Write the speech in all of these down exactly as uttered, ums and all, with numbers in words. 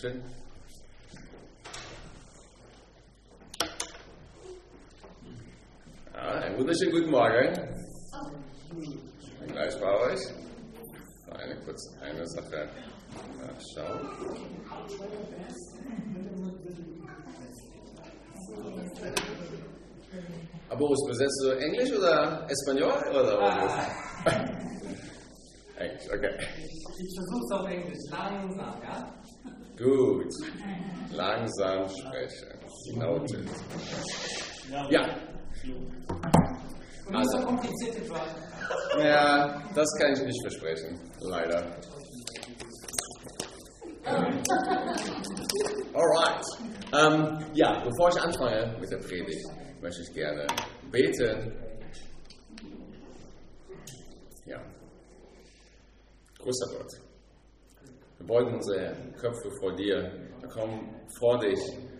Schön. Ja, einen wunderschönen guten Morgen. Bin gleich bei euch. Eine kurz eine Sache nachschauen. Aber Boris, besetzt du Englisch oder Espanol oder was? Englisch, okay. Ich versuche es auf Englisch, langsam, ja? Gut. Langsam sprechen. Noted. Ja. Und nicht so komplizierte Wörter. Ja, das kann ich nicht versprechen. Leider. Alright. Ähm, ja, bevor ich anfange mit der Predigt, möchte ich gerne beten. Ja. Großer Gott, wir beugen unsere Köpfe vor dir, wir kommen vor dich,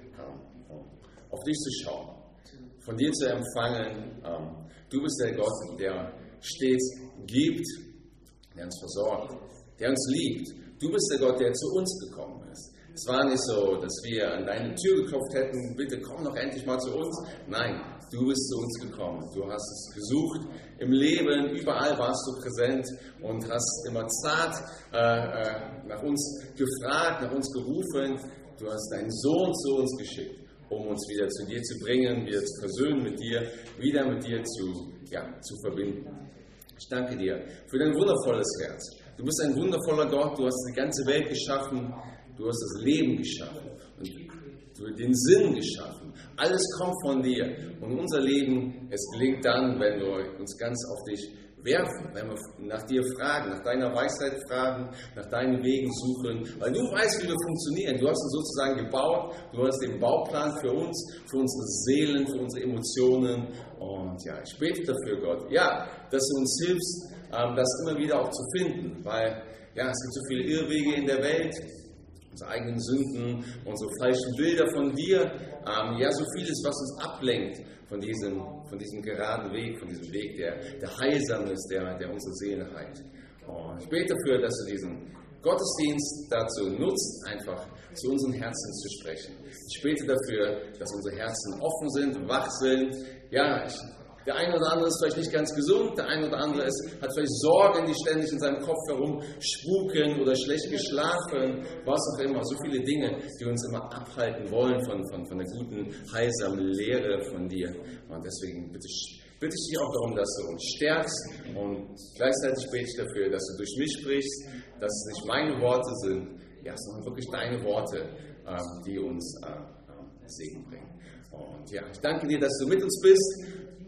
um auf dich zu schauen, von dir zu empfangen. Du bist der Gott, der stets gibt, der uns versorgt, der uns liebt. Du bist der Gott, der zu uns gekommen ist. Es war nicht so, dass wir an deine Tür geklopft hätten, bitte komm doch endlich mal zu uns. Nein, du bist zu uns gekommen. Du hast es gesucht im Leben, überall warst du präsent und hast immer zart äh, äh, nach uns gefragt, nach uns gerufen. Du hast deinen Sohn zu uns geschickt, um uns wieder zu dir zu bringen, wieder zu versöhnen mit dir, wieder mit dir zu, ja, zu verbinden. Ich danke dir für dein wundervolles Herz. Du bist ein wundervoller Gott, du hast die ganze Welt geschaffen, du hast das Leben geschaffen und du hast den Sinn geschaffen. Alles kommt von dir und unser Leben, es gelingt dann, wenn wir uns ganz auf dich werfen, wenn wir nach dir fragen, nach deiner Weisheit fragen, nach deinen Wegen suchen, weil du weißt, wie wir funktionieren. Du hast uns sozusagen gebaut, du hast den Bauplan für uns, für unsere Seelen, für unsere Emotionen und ja, ich bete dafür, Gott, ja, dass du uns hilfst, das immer wieder auch zu finden, weil ja, es gibt so viele Irrwege in der Welt, unsere eigenen Sünden, unsere falschen Bilder von dir, ähm, ja, so vieles, was uns ablenkt von diesem, von diesem geraden Weg, von diesem Weg, der, der heilsam ist, der, der unsere Seele heilt. Und ich bete dafür, dass du diesen Gottesdienst dazu nutzt, einfach zu unseren Herzen zu sprechen. Ich bete dafür, dass unsere Herzen offen sind, wach sind. Ja, ich, der eine oder andere ist vielleicht nicht ganz gesund, der eine oder andere ist, hat vielleicht Sorgen, die ständig in seinem Kopf herum spuken oder schlecht geschlafen, was auch immer. So viele Dinge, die uns immer abhalten wollen von, von, von der guten, heilsamen Lehre von dir. Und deswegen bitte ich, bitte ich dich auch darum, dass du uns stärkst und gleichzeitig bete ich dafür, dass du durch mich sprichst, dass es nicht meine Worte sind, ja, sondern wirklich deine Worte, ähm, die uns äh, äh, Segen bringen. Und ja, ich danke dir, dass du mit uns bist.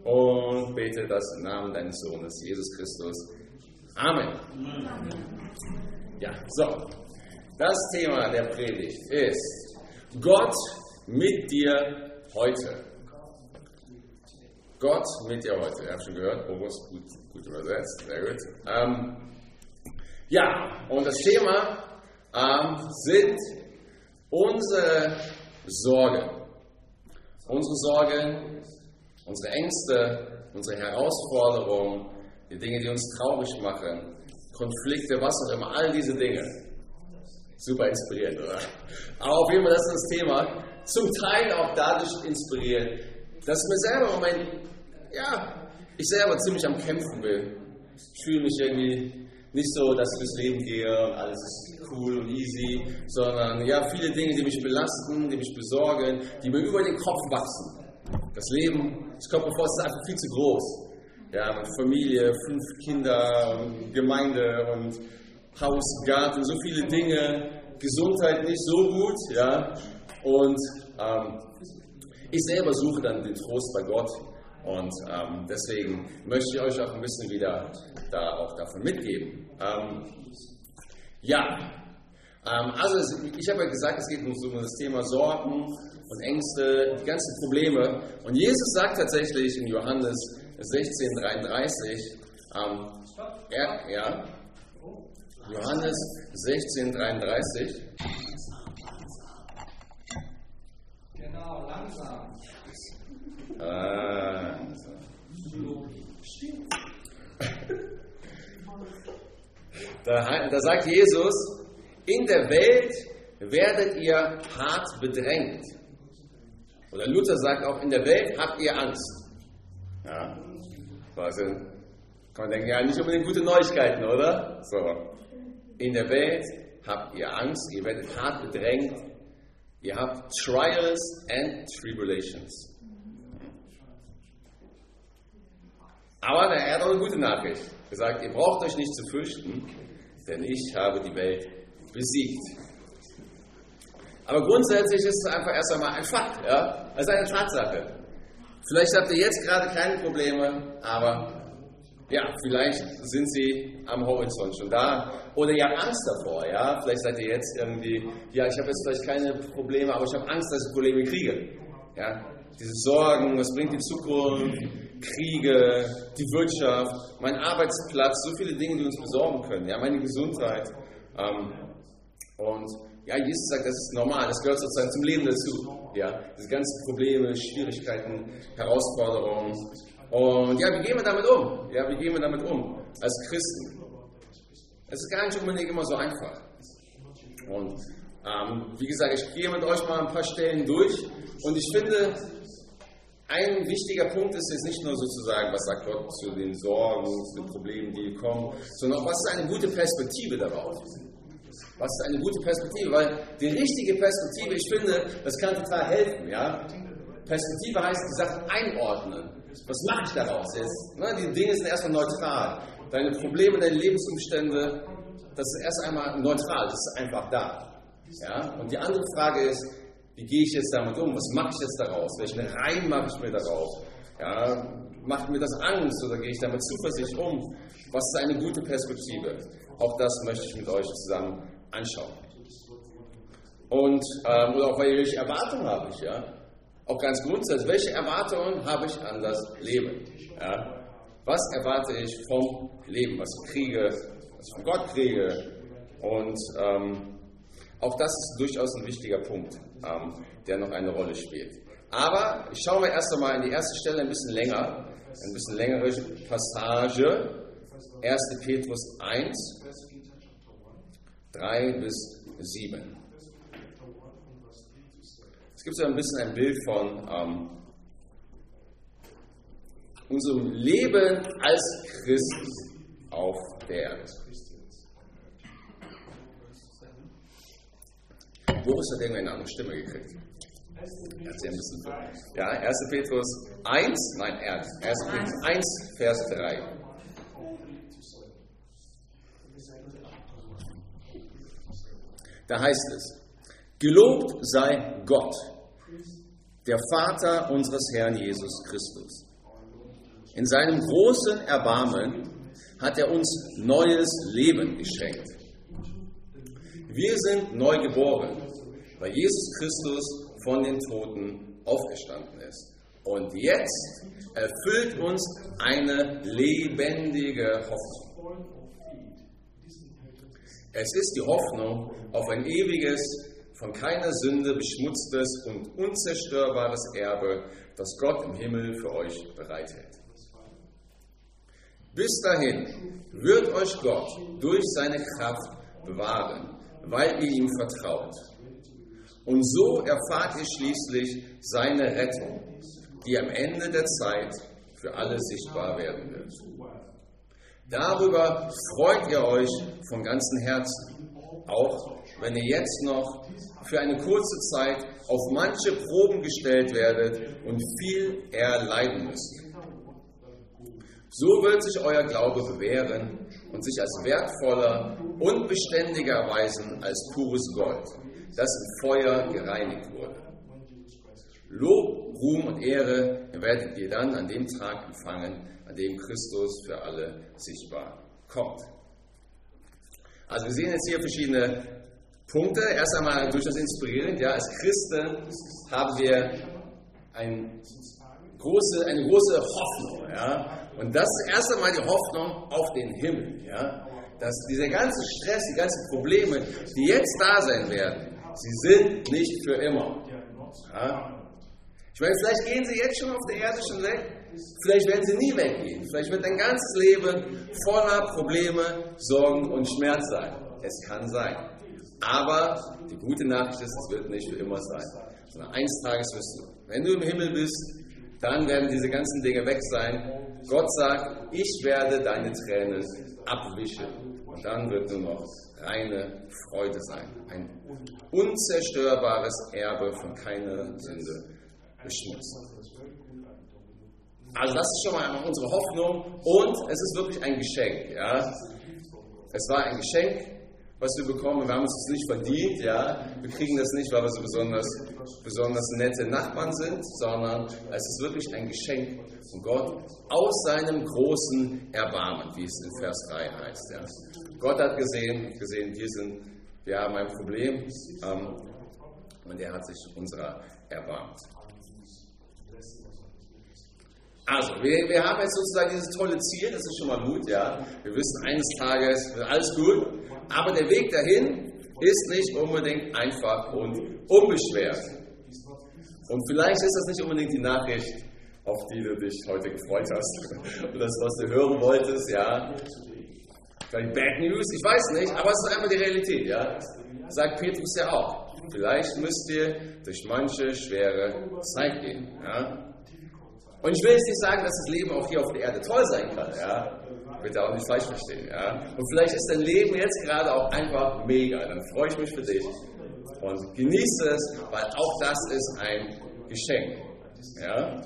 Und bete das im Namen deines Sohnes, Jesus Christus. Amen. Ja, so. Das Thema der Predigt ist Gott mit dir heute. Gott mit dir heute. Ihr habt schon gehört, Boris, gut, gut übersetzt, sehr gut. Ähm, ja, und das Thema ähm, sind unsere Sorgen. Unsere Sorgen, unsere Ängste, unsere Herausforderungen, die Dinge, die uns traurig machen, Konflikte, was auch immer, all diese Dinge. Super inspirierend, oder? Aber auf jeden Fall, das ist das Thema. Zum Teil auch dadurch inspiriert, dass mir selber im Moment, ja, ich selber ziemlich am Kämpfen bin. Ich fühle mich irgendwie nicht so, dass ich durchs Leben gehe und alles ist cool und easy, sondern ja, viele Dinge, die mich belasten, die mich besorgen, die mir über den Kopf wachsen. Das Leben, ich komme mir vor, es ist einfach viel zu groß. Ja, mit Familie, fünf Kinder, Gemeinde und Haus, Garten, so viele Dinge, Gesundheit nicht so gut, ja. Und ähm, ich selber suche dann den Trost bei Gott und ähm, deswegen möchte ich euch auch ein bisschen wieder da auch davon mitgeben. Ähm, ja, ähm, also ich habe ja gesagt, es geht um so das Thema Sorgen und Ängste, die ganzen Probleme. Und Jesus sagt tatsächlich in Johannes sechzehn dreiunddreißig, ähm, er, ja, Johannes sechzehn dreiunddreißig. Genau, langsam. Ah. Da, da sagt Jesus, in der Welt werdet ihr hart bedrängt. Oder Luther sagt auch, in der Welt habt ihr Angst. Ja, also kann man denken, ja, nicht unbedingt gute Neuigkeiten, oder? So. In der Welt habt ihr Angst, ihr werdet hart bedrängt, ihr habt Trials and Tribulations. Aber er hat auch eine gute Nachricht. Er sagt, ihr braucht euch nicht zu fürchten, denn ich habe die Welt besiegt. Aber grundsätzlich ist es einfach erst einmal ein Fakt, ja? Es ist eine Tatsache. Vielleicht habt ihr jetzt gerade keine Probleme, aber ja, vielleicht sind sie am Horizont schon da. Oder ihr habt Angst davor, ja? Vielleicht seid ihr jetzt irgendwie, ja, ich habe jetzt vielleicht keine Probleme, aber ich habe Angst, dass ich Probleme kriege. Ja? Diese Sorgen, was bringt die Zukunft, Kriege, die Wirtschaft, mein Arbeitsplatz, so viele Dinge, die uns besorgen können, ja, meine Gesundheit. Ähm, und ja, Jesus sagt, das ist normal, das gehört sozusagen zum Leben dazu. Ja, diese ganzen Probleme, Schwierigkeiten, Herausforderungen. Und ja, wie gehen wir damit um? Ja, wie gehen wir damit um als Christen? Es ist gar nicht unbedingt immer so einfach. Und ähm, wie gesagt, ich gehe mit euch mal ein paar Stellen durch. Und ich finde, ein wichtiger Punkt ist jetzt nicht nur sozusagen, was sagt Gott zu den Sorgen, zu den Problemen, die kommen, sondern auch, was ist eine gute Perspektive darauf? Was ist eine gute Perspektive? Weil die richtige Perspektive, ich finde, das kann total helfen. Ja? Perspektive heißt, die Sachen einordnen. Was mache ich daraus jetzt? Ne, die Dinge sind erstmal neutral. Deine Probleme, deine Lebensumstände, das ist erst einmal neutral, das ist einfach da. Ja? Und die andere Frage ist, wie gehe ich jetzt damit um? Was mache ich jetzt daraus? Welchen Reim mache ich mir daraus? Ja, macht mir das Angst oder gehe ich damit zuversichtlich um? Was ist eine gute Perspektive? Auch das möchte ich mit euch zusammen anschauen. Und, ähm, oder auch welche Erwartungen habe ich? Ja? Auch ganz grundsätzlich, welche Erwartungen habe ich an das Leben? Ja? Was erwarte ich vom Leben? Was ich kriege? Was ich von Gott kriege? Und ähm, auch das ist durchaus ein wichtiger Punkt, ähm, der noch eine Rolle spielt. Aber ich schaue mir erst einmal in die erste Stelle ein bisschen länger, ein bisschen längere Passage, erster Petrus eins, drei bis sieben. Es gibt so ein bisschen ein Bild von ähm, unserem Leben als Christen auf der Erde. Boris hat irgendwie eine andere Stimme gekriegt. Er hat sie ein bisschen ja, erster Petrus eins, nein, erster Petrus eins, Vers drei. Da heißt es, gelobt sei Gott, der Vater unseres Herrn Jesus Christus. In seinem großen Erbarmen hat er uns neues Leben geschenkt. Wir sind neu geboren, weil Jesus Christus von den Toten auferstanden ist. Und jetzt erfüllt uns eine lebendige Hoffnung. Es ist die Hoffnung auf ein ewiges, von keiner Sünde beschmutztes und unzerstörbares Erbe, das Gott im Himmel für euch bereithält. Bis dahin wird euch Gott durch seine Kraft bewahren, weil ihr ihm vertraut. Und so erfahrt ihr schließlich seine Rettung, die am Ende der Zeit für alle sichtbar werden wird. Darüber freut ihr euch von ganzem Herzen, auch wenn ihr jetzt noch für eine kurze Zeit auf manche Proben gestellt werdet und viel erleiden müsst. So wird sich euer Glaube bewähren und sich als wertvoller und beständiger erweisen als pures Gold, das im Feuer gereinigt wurde. Lob, Ruhm und Ehre werdet ihr dann an dem Tag empfangen, an dem Christus für alle sichtbar kommt. Also wir sehen jetzt hier verschiedene Punkte. Erst einmal durchaus inspirierend. Ja, als Christen haben wir ein große, eine große Hoffnung. Ja? Und das ist erst einmal die Hoffnung auf den Himmel. Ja? Dass dieser ganze Stress, die ganzen Probleme, die jetzt da sein werden, sie sind nicht für immer. Ja? Ich meine, vielleicht gehen sie jetzt schon auf der Erde schon weg. Vielleicht werden sie nie weggehen. Vielleicht wird dein ganzes Leben voller Probleme, Sorgen und Schmerz sein. Es kann sein. Aber die gute Nachricht ist, es wird nicht für immer sein. Sondern eines Tages wirst du, wenn du im Himmel bist, dann werden diese ganzen Dinge weg sein. Gott sagt, ich werde deine Tränen abwischen. Und dann wird nur noch reine Freude sein. Ein unzerstörbares Erbe von keiner Sünde beschmutzt. Also das ist schon mal unsere Hoffnung und es ist wirklich ein Geschenk. Ja? Es war ein Geschenk, was wir bekommen. Wir haben es nicht verdient. Ja? Wir kriegen das nicht, weil wir so besonders, besonders nette Nachbarn sind, sondern es ist wirklich ein Geschenk von Gott aus seinem großen Erbarmen, wie es in Vers drei heißt. Ja? Gott hat gesehen, gesehen wir, sind, wir haben ein Problem ähm, und er hat sich unserer erbarmt. Also, wir, wir haben jetzt sozusagen dieses tolle Ziel, das ist schon mal gut, ja. Wir wissen, eines Tages wird alles gut, aber der Weg dahin ist nicht unbedingt einfach und unbeschwert. Und vielleicht ist das nicht unbedingt die Nachricht, auf die du dich heute gefreut hast, oder das, was du hören wolltest, ja. Vielleicht Bad News, ich weiß nicht, aber es ist einfach die Realität, ja. Sagt Petrus ja auch. Vielleicht müsst ihr durch manche schwere Zeit gehen, ja. Und ich will jetzt nicht sagen, dass das Leben auch hier auf der Erde toll sein kann, ja. Bitte auch nicht falsch verstehen, ja. Und vielleicht ist dein Leben jetzt gerade auch einfach mega. Dann freue ich mich für dich und genieße es, weil auch das ist ein Geschenk, ja.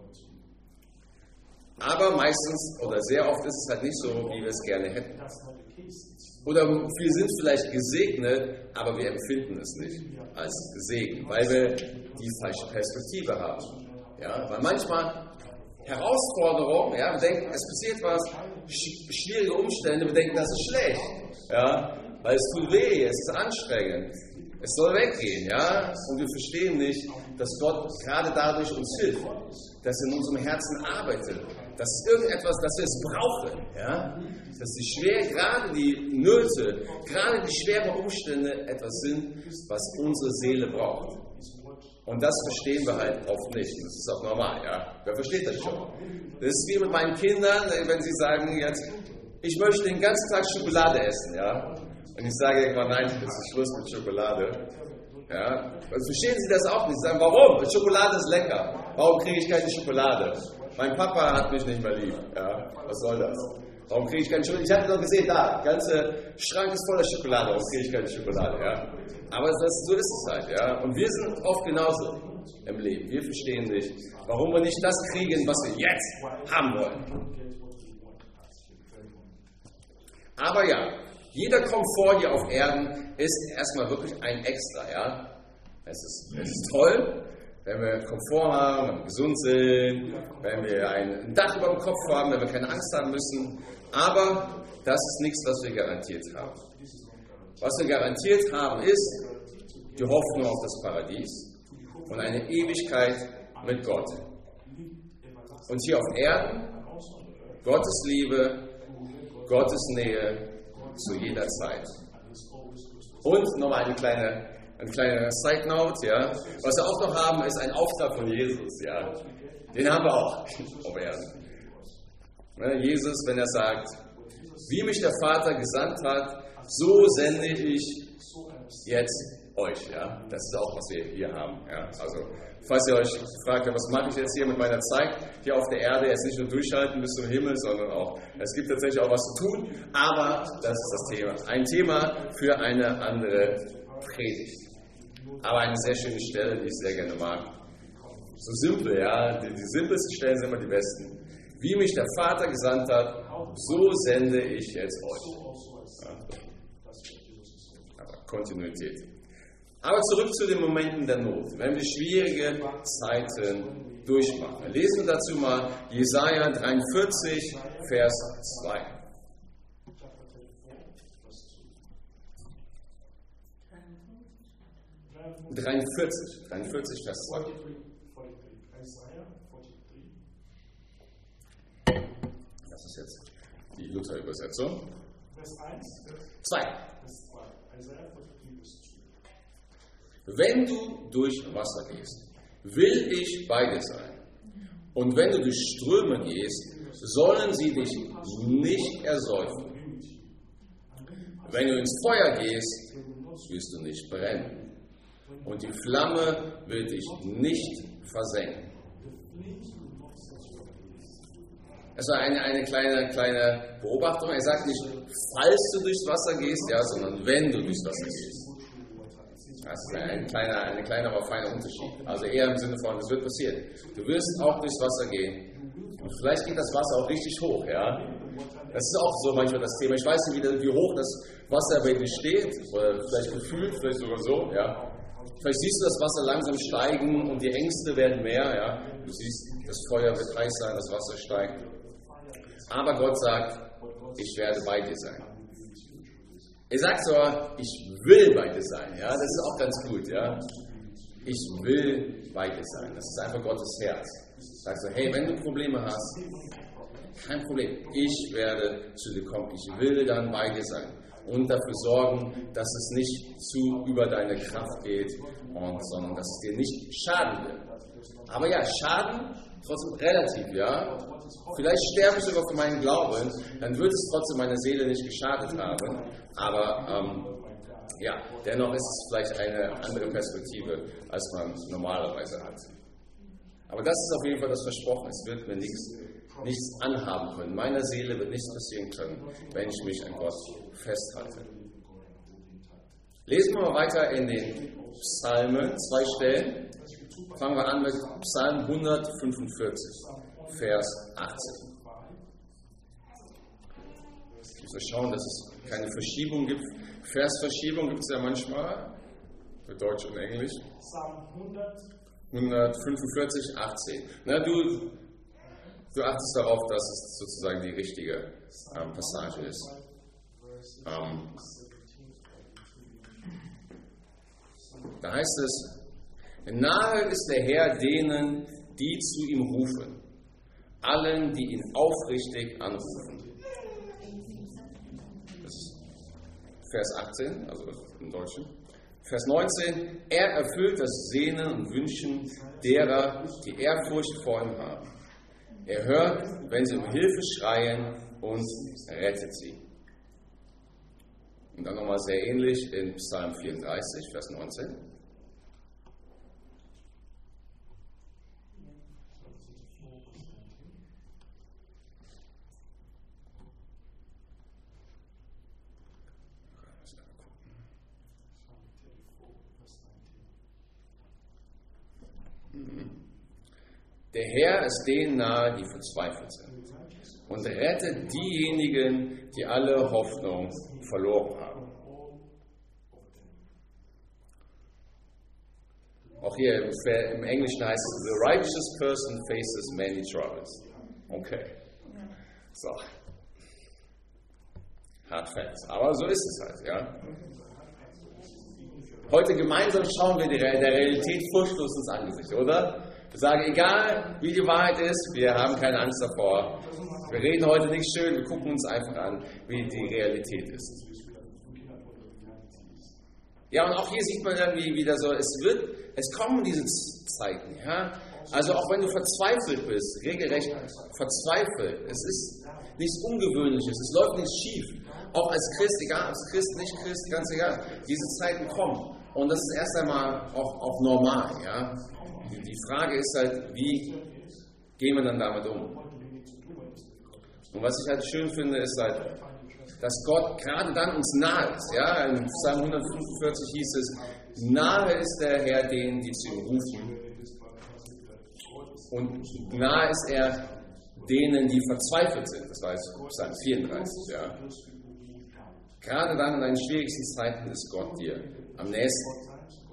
Aber meistens oder sehr oft ist es halt nicht so, wie wir es gerne hätten. Oder wir sind vielleicht gesegnet, aber wir empfinden es nicht als Segen, weil wir die falsche Perspektive haben. Ja, weil manchmal Herausforderungen, ja, wir denken, es passiert was, sch- schwierige Umstände, wir denken, das ist schlecht, ja, weil es tut weh, es ist anstrengend, es soll weggehen, ja, und wir verstehen nicht, dass Gott gerade dadurch uns hilft, dass er in unserem Herzen arbeitet, dass es irgendetwas, dass wir es brauchen, ja, dass die schwer, gerade die Nöte, gerade die schweren Umstände etwas sind, was unsere Seele braucht. Und das verstehen wir halt oft nicht. Das ist auch normal, ja. Wer versteht das schon? Das ist wie mit meinen Kindern, wenn sie sagen jetzt, ich möchte den ganzen Tag Schokolade essen, ja. Und ich sage irgendwann, nein, das ist Schluss mit Schokolade. Ja. Also verstehen sie das auch nicht. Sie sagen, warum? Schokolade ist lecker. Warum kriege ich keine Schokolade? Mein Papa hat mich nicht mehr lieb. Ja. Was soll das? Warum kriege ich keine Schokolade? Ich habe doch gesehen, da, der ganze Schrank ist voller Schokolade. Warum kriege ich keine Schokolade? Ja. Aber das, so ist es halt, ja. Und wir sind oft genauso im Leben. Wir verstehen nicht, warum wir nicht das kriegen, was wir jetzt haben wollen. Aber ja, jeder Komfort hier auf Erden ist erstmal wirklich ein Extra, ja. Es ist, es ist toll, wenn wir Komfort haben, wenn wir gesund sind, wenn wir ein Dach über dem Kopf haben, wenn wir keine Angst haben müssen. Aber das ist nichts, was wir garantiert haben. Was wir garantiert haben, ist die Hoffnung auf das Paradies und eine Ewigkeit mit Gott. Und hier auf Erden Gottes Liebe, Gottes Nähe zu jeder Zeit. Und nochmal eine kleine, eine kleine Side Note, ja. Was wir auch noch haben, ist ein Auftrag von Jesus, ja. Den haben wir auch auf Erden. Jesus, wenn er sagt, wie mich der Vater gesandt hat, so sende ich jetzt euch, ja. Das ist auch, was wir hier haben, ja. Also, falls ihr euch fragt, was mache ich jetzt hier mit meiner Zeit hier auf der Erde, jetzt nicht nur durchhalten bis zum Himmel, sondern auch, es gibt tatsächlich auch was zu tun, aber das ist das Thema. Ein Thema für eine andere Predigt. Aber eine sehr schöne Stelle, die ich sehr gerne mag. So simpel, ja, die, die simpelsten Stellen sind immer die besten. Wie mich der Vater gesandt hat, so sende ich jetzt euch. Ja. Aber Kontinuität. Aber zurück zu den Momenten der Not, wenn wir schwierige Zeiten durchmachen. Lesen wir dazu mal Jesaja dreiundvierzig, Vers zwei. dreiundvierzig, dreiundvierzig, Vers zwei. Das ist jetzt die Luther-Übersetzung. zwei. Wenn du durch Wasser gehst, will ich bei dir sein. Und wenn du durch Ströme gehst, sollen sie dich nicht ersäufen. Wenn du ins Feuer gehst, wirst du nicht brennen. Und die Flamme wird dich nicht versenken. Es war eine, eine kleine, kleine Beobachtung. Er sagt nicht, falls du durchs Wasser gehst, ja, sondern wenn du durchs Wasser gehst. Das ist ein kleiner, ein kleiner, aber feiner Unterschied. Also eher im Sinne von, es wird passieren. Du wirst auch durchs Wasser gehen. Und vielleicht geht das Wasser auch richtig hoch, ja. Das ist auch so manchmal das Thema. Ich weiß nicht, wie, wie hoch das Wasser bei dir steht, oder vielleicht gefühlt, vielleicht sogar so, ja. Vielleicht siehst du das Wasser langsam steigen und die Ängste werden mehr, ja. Du siehst, das Feuer wird heiß sein, das Wasser steigt. Aber Gott sagt, ich werde bei dir sein. Er sagt zwar, ich will bei dir sein, ja, das ist auch ganz gut, ja. Ich will bei dir sein. Das ist einfach Gottes Herz. Er sagt so, hey, wenn du Probleme hast, kein Problem, ich werde zu dir kommen. Ich will dann bei dir sein und dafür sorgen, dass es nicht zu über deine Kraft geht, und, sondern dass es dir nicht schaden wird. Aber ja, Schaden trotzdem relativ, ja. Vielleicht sterbe ich sogar für meinen Glauben, dann wird es trotzdem meiner Seele nicht geschadet haben. Aber ähm, ja, dennoch ist es vielleicht eine andere Perspektive, als man normalerweise hat. Aber das ist auf jeden Fall das Versprochen. Es wird mir nichts, nichts anhaben können. Meiner Seele wird nichts passieren können, wenn ich mich an Gott festhalte. Lesen wir mal weiter in den Psalmen, zwei Stellen. Fangen wir an mit Psalm hundertfünfundvierzig, Vers achtzehn. Ich muss schauen, dass es keine Verschiebung gibt. Versverschiebung gibt es ja manchmal, für Deutsch und Englisch. hundertfünfundvierzig, achtzehn. Na, du, du achtest darauf, dass es sozusagen die richtige ähm, Passage ist. Ähm, da heißt es, nahe ist der Herr denen, die zu ihm rufen, allen, die ihn aufrichtig anrufen. Das ist Vers achtzehn, also im Deutschen. Vers neunzehn, er erfüllt das Sehnen und Wünschen derer, die Ehrfurcht vor ihm haben. Er hört, wenn sie um Hilfe schreien, und rettet sie. Und dann nochmal sehr ähnlich in Psalm vierunddreißig, Vers neunzehn. Der Herr ist denen nahe, die verzweifelt sind, und rettet diejenigen, die alle Hoffnung verloren haben. Auch hier im Englischen heißt es, the righteous person faces many troubles. Okay. So. Hard facts. Aber so ist es halt, ja. Heute gemeinsam schauen wir der Realität furchtlos ins Angesicht, oder? Wir sagen, egal wie die Wahrheit ist, wir haben keine Angst davor. Wir reden heute nicht schön, wir gucken uns einfach an, wie die Realität ist. Ja, und auch hier sieht man dann wie wieder so, es wird, es kommen diese Zeiten, ja. Also auch wenn du verzweifelt bist, regelrecht verzweifelt, es ist nichts Ungewöhnliches, es läuft nichts schief. Auch als Christ, egal als Christ, nicht Christ, ganz egal, diese Zeiten kommen. Und das ist erst einmal auch, auch normal, ja. Die, die Frage ist halt, wie gehen wir dann damit um? Und was ich halt schön finde, ist halt, dass Gott gerade dann uns nahe ist. Ja? In Psalm hundertfünfundvierzig hieß es, nahe ist der Herr denen, die zu ihm rufen. Und nahe ist er denen, die verzweifelt sind. Das war jetzt Psalm vierunddreißig. Ja? Gerade dann in deinen schwierigsten Zeiten ist Gott dir am nächsten.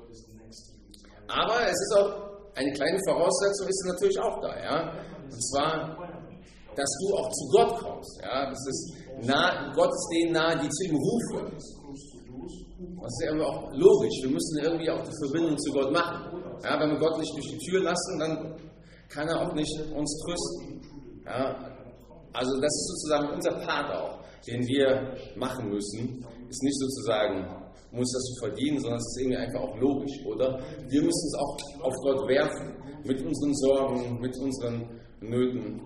Aber es ist auch eine kleine Voraussetzung, ist natürlich auch da. Ja? Und zwar, dass du auch zu Gott kommst. Ja? Das ist nah, Gott ist denen nahe, die zu ihm rufen. Das ist ja irgendwie auch logisch. Wir müssen irgendwie auch die Verbindung zu Gott machen. Ja? Wenn wir Gott nicht durch die Tür lassen, dann kann er auch nicht uns trösten. Ja? Also das ist sozusagen unser Part auch, den wir machen müssen. Ist nicht sozusagen, muss das zu verdienen, sondern es ist irgendwie einfach auch logisch, oder? Wir müssen es auch auf Gott werfen, mit unseren Sorgen, mit unseren Nöten.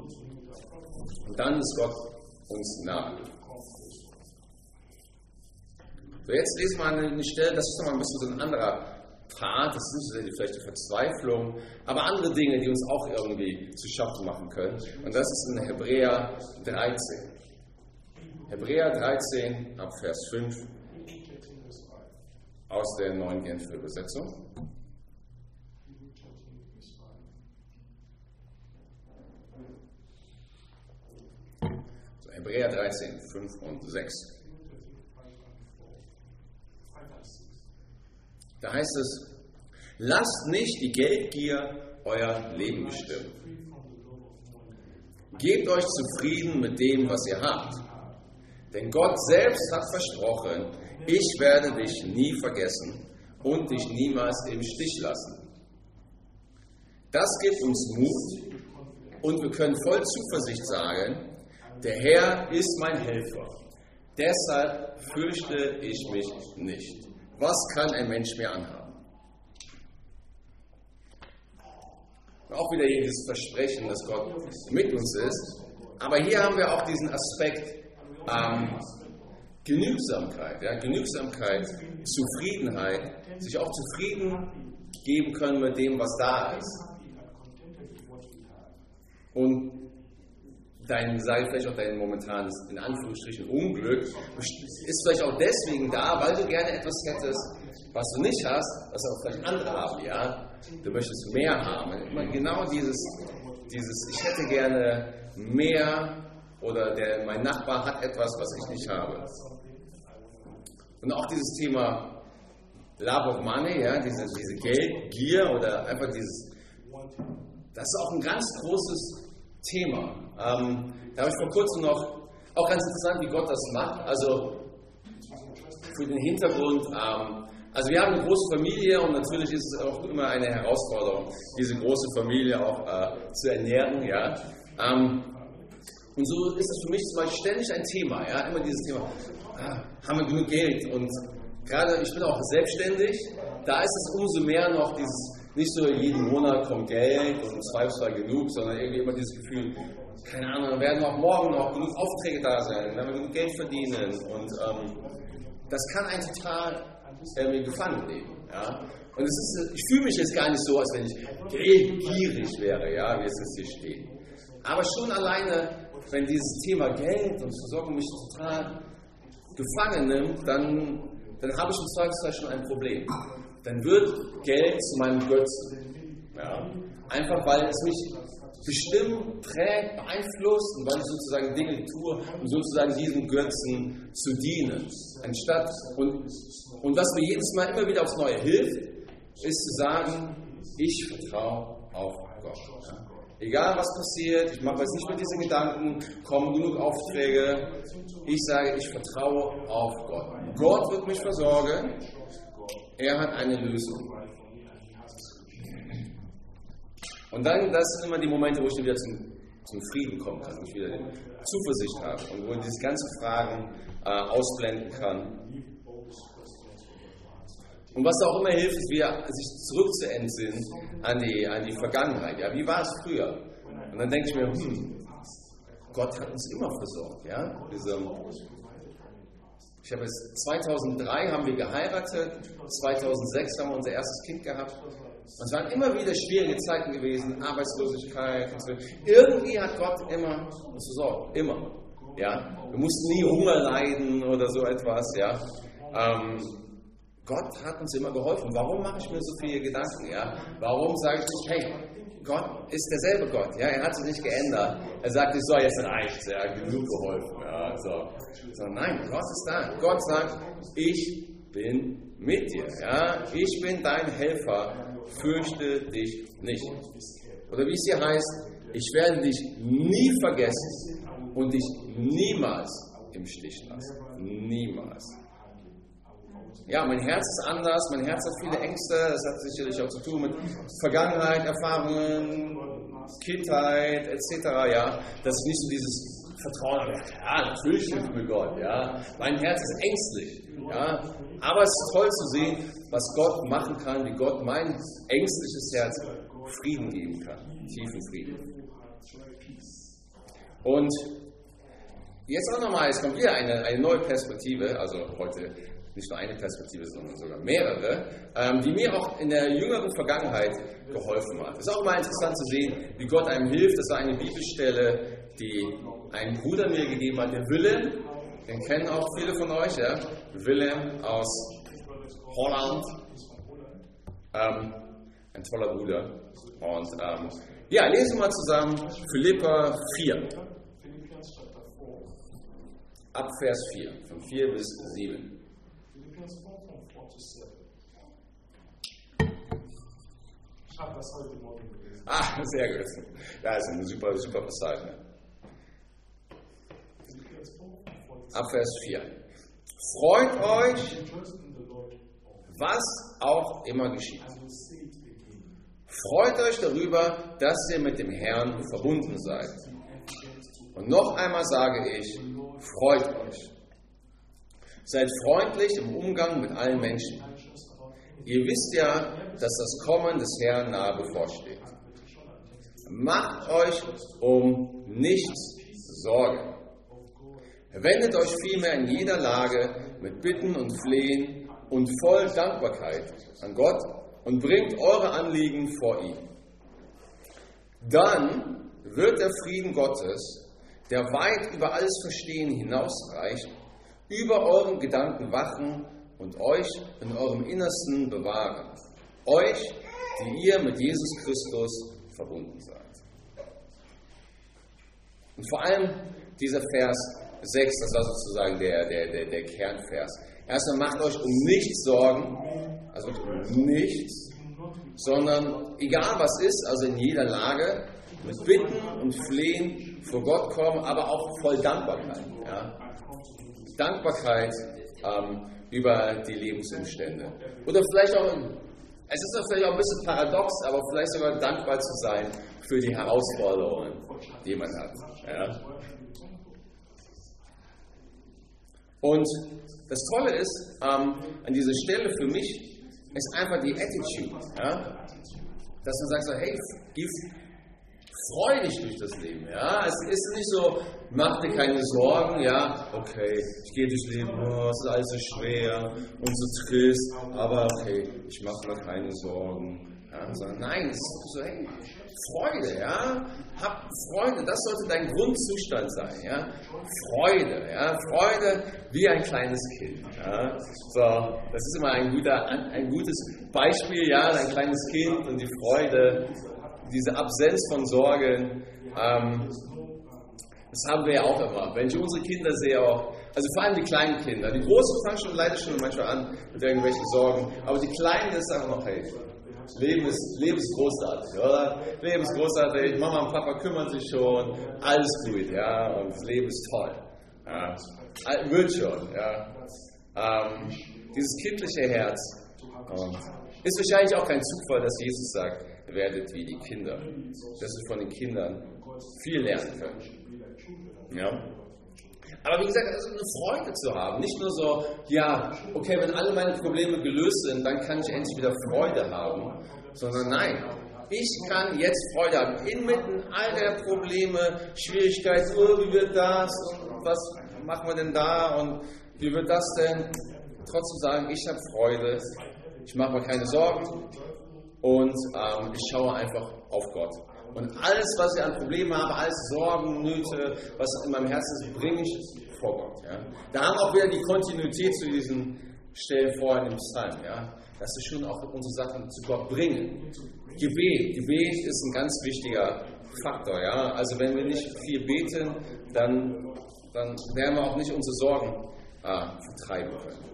Und dann ist Gott uns nahe. So, jetzt lesen wir eine Stelle, das ist nochmal ein bisschen so ein anderer Part, das ist nicht so sehr vielleicht die Verzweiflung, aber andere Dinge, die uns auch irgendwie zu schaffen machen können. Und das ist in Hebräer dreizehn. Hebräer dreizehn, ab Vers fünf, aus der neuen Genfer Übersetzung. So, Hebräer dreizehn, fünf und sechs. Da heißt es, lasst nicht die Geldgier euer Leben bestimmen. Gebt euch zufrieden mit dem, was ihr habt. Denn Gott selbst hat versprochen, ich werde dich nie vergessen und dich niemals im Stich lassen. Das gibt uns Mut und wir können voll Zuversicht sagen, der Herr ist mein Helfer. Deshalb fürchte ich mich nicht. Was kann ein Mensch mir anhaben? Auch wieder hier dieses Versprechen, dass Gott mit uns ist. Aber hier haben wir auch diesen Aspekt ähm, Genügsamkeit. Ja? Genügsamkeit, Zufriedenheit, sich auch zufrieden geben können mit dem, was da ist. Und dein, sage ich vielleicht auch dein momentanes, in Anführungsstrichen, Unglück, ist vielleicht auch deswegen da, weil du gerne etwas hättest, was du nicht hast, was auch vielleicht andere haben, ja. Du möchtest mehr haben. Immer genau dieses, dieses, ich hätte gerne mehr, oder der, mein Nachbar hat etwas, was ich nicht habe. Und auch dieses Thema Love of Money, ja, diese, diese Geldgier oder einfach dieses, das ist auch ein ganz großes Thema. Ähm, da habe ich vor kurzem noch, auch ganz interessant, wie Gott das macht, also für den Hintergrund, ähm, also wir haben eine große Familie und natürlich ist es auch immer eine Herausforderung, diese große Familie auch äh, zu ernähren, ja. Ähm, und so ist es für mich zum Beispiel ständig ein Thema, ja, immer dieses Thema, ah, haben wir genug Geld? Und gerade, ich bin auch selbstständig, da ist es umso mehr noch dieses, nicht so jeden Monat kommt Geld und im Zweifelsfall genug, sondern irgendwie immer dieses Gefühl, keine Ahnung, dann werden auch morgen noch genug Aufträge da sein, wenn wir genug Geld verdienen. Und ähm, das kann einen total äh, gefangen nehmen. Ja? Und es ist, ich fühle mich jetzt gar nicht so, als wenn ich geldgierig wäre, ja, wie es jetzt hier steht. Aber schon alleine, wenn dieses Thema Geld und Versorgung mich total gefangen nimmt, dann, dann habe ich im Zweifelsfall schon ein Problem. Dann wird Geld zu meinem Götzen. Ja? Einfach weil es mich bestimmt, prägt, beeinflusst und weil ich sozusagen Dinge tue, um sozusagen diesem Götzen zu dienen. Anstatt, und, und was mir jedes Mal immer wieder aufs Neue hilft, ist zu sagen, ich vertraue auf Gott. Ja? Egal was passiert, ich mache jetzt nicht mehr diese Gedanken, kommen genug Aufträge, ich sage, ich vertraue auf Gott. Gott wird mich versorgen, er hat eine Lösung. Und dann, das sind immer die Momente, wo ich wieder zum, zum Frieden kommen kann, wo ich wieder Zuversicht habe und wo ich diese ganzen Fragen äh, ausblenden kann. Und was auch immer hilft, ist wieder sich zurückzuentsinnen an die, an die Vergangenheit. Ja, wie war es früher? Und dann denke ich mir, hm, Gott hat uns immer versorgt. Ja? Diese, ich habe jetzt zweitausenddrei haben wir geheiratet, zweitausendsechs haben wir unser erstes Kind gehabt. Und es waren immer wieder schwierige Zeiten gewesen, Arbeitslosigkeit und so. Irgendwie hat Gott immer uns versorgt, immer. Ja? Wir mussten nie Hunger leiden oder so etwas. Ja? Ähm, Gott hat uns immer geholfen. Warum mache ich mir so viele Gedanken? Ja? Warum sage ich nicht, hey, Gott ist derselbe Gott. Ja? Er hat sich nicht geändert. Er sagt nicht, so, jetzt reicht's, ja, genug geholfen. Ja, so. So, nein, Gott ist da. Gott sagt, ich bin mit dir. Ja? Ich bin dein Helfer. Fürchte dich nicht. Oder wie es hier heißt, ich werde dich nie vergessen und dich niemals im Stich lassen. Niemals. Ja, mein Herz ist anders, mein Herz hat viele Ängste, das hat sicherlich auch zu tun mit Vergangenheit, Erfahrungen, Kindheit et cetera. Ja, dass ich nicht so dieses Vertrauen habe, ja, natürlich hilft mir Gott, ja. Mein Herz ist ängstlich, ja. Aber es ist toll zu sehen, was Gott machen kann, wie Gott mein ängstliches Herz Frieden geben kann, tiefen Frieden. Und jetzt auch nochmal, es kommt wieder eine, eine neue Perspektive, also heute nicht nur eine Perspektive, sondern sogar mehrere, ähm, die mir auch in der jüngeren Vergangenheit geholfen hat. Es ist auch mal interessant zu sehen, wie Gott einem hilft. Das war eine Bibelstelle, die ein Bruder mir gegeben hat, der Willem, den kennen auch viele von euch, ja? Willem aus Holland, ähm, ein toller Bruder. Und ähm, ja, lesen wir mal zusammen Philipper vier. Ab Vers vier, von vier bis sieben. Ich habe das heute Morgen gelesen. Ah, sehr gut. Das ist eine super, super Passage. Ab Vers vier. Freut euch, was auch immer geschieht. Freut euch darüber, dass ihr mit dem Herrn verbunden seid. Und noch einmal sage ich, freut euch. Seid freundlich im Umgang mit allen Menschen. Ihr wisst ja, dass das Kommen des Herrn nahe bevorsteht. Macht euch um nichts Sorge. Wendet euch vielmehr in jeder Lage mit Bitten und Flehen und voll Dankbarkeit an Gott und bringt eure Anliegen vor ihn. Dann wird der Frieden Gottes, der weit über alles Verstehen hinausreicht, über euren Gedanken wachen und euch in eurem Innersten bewahren. Euch, die ihr mit Jesus Christus verbunden seid. Und vor allem dieser Vers sechs, das war sozusagen der, der, der, der Kernvers. Erstmal macht euch um nichts Sorgen, also um nichts, sondern egal was ist, also in jeder Lage, mit Bitten und Flehen vor Gott kommen, aber auch voll Dankbarkeit. Ja? Dankbarkeit ähm, über die Lebensumstände. Oder vielleicht auch, es ist vielleicht auch ein bisschen paradox, aber vielleicht sogar dankbar zu sein für die Herausforderungen, die man hat. Ja? Und das Tolle ist, ähm, an dieser Stelle für mich, ist einfach die Attitude. Ja? Dass man sagt so, hey, gib, freu dich durch das Leben. Ja? Es ist nicht so, mach dir keine Sorgen, ja, okay, ich gehe durchs Leben, oh, es ist alles so schwer und so trist, aber okay, ich mache mir keine Sorgen. Ja? Sondern nein, es ist so, hey, Freude, ja, hab Freude, das sollte dein Grundzustand sein, ja, Freude, ja, Freude wie ein kleines Kind, ja, so, das ist immer ein guter, ein gutes Beispiel, ja, ein kleines Kind und die Freude, diese Absenz von Sorgen, ähm, das haben wir ja auch immer, wenn ich unsere Kinder sehe auch, also vor allem die kleinen Kinder, die Großen fangen schon leider schon manchmal an mit irgendwelchen Sorgen, aber die Kleinen ist einfach noch, hey, Leben ist, Leben ist großartig, oder? Leben ist großartig, Mama und Papa kümmern sich schon, alles gut, ja, und das Leben ist toll. Ja. Wird schon, ja. Ähm, dieses kindliche Herz. Und ist wahrscheinlich auch kein Zufall, dass Jesus sagt, werdet wie die Kinder. Dass wir von den Kindern viel lernen können. Ja. Aber wie gesagt, also eine Freude zu haben. Nicht nur so, ja, okay, wenn alle meine Probleme gelöst sind, dann kann ich endlich wieder Freude haben. Sondern nein, ich kann jetzt Freude haben. Inmitten all der Probleme, Schwierigkeiten, oh, wie wird das und was machen wir denn da und wie wird das denn? Trotzdem sagen, ich habe Freude, ich mache mir keine Sorgen und ähm, ich schaue einfach auf Gott. Und alles, was ich an Problemen habe, alles Sorgen, Nöte, was in meinem Herzen ist, bringe ich vor Gott. Ja. Da haben wir auch wieder die Kontinuität zu diesen Stellen vorhin im Psalm. Ja. Dass wir schon auch unsere Sachen zu Gott bringen. Gebet. Gebet ist ein ganz wichtiger Faktor. Ja. Also wenn wir nicht viel beten, dann, dann werden wir auch nicht unsere Sorgen äh, vertreiben können.